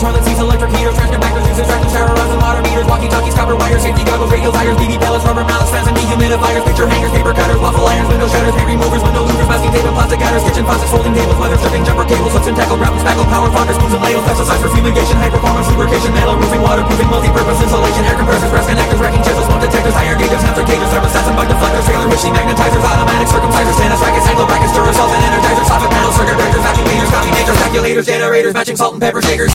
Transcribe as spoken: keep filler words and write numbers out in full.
toilet seats, electric heaters, trash compactors, uses, tractors, terrorizing water meters, walkie-talkies, copper wires, safety goggles, radio tires, B B pellets, rubber mallets, fans and dehumidifiers, picture hangers, paper cutters, waffle irons, window shutters, paint removers, window louvers, masking tape and plastic cutters, kitchen faucets, folding tables, weather stripping, jumper cables, hooks and tackle, grapple, spackle, power fonders, spoons and ladles, pesticides for fumigation, high performance lubrication, metal roofing, waterproofing, multi-purpose insulation, air compressors, brass connectors, wrecking chisels, smoke detectors, higher gauges, hamster cages, thermostats and bug deflectors, trailer machine magnetizers, automatic circumcisers, tennis rackets, angle brackets, Duracells and energizers, soffit panels, circuit breakers, vacuum cleaners, coffee makers, calculators, generators, matching salt and pepper shakers.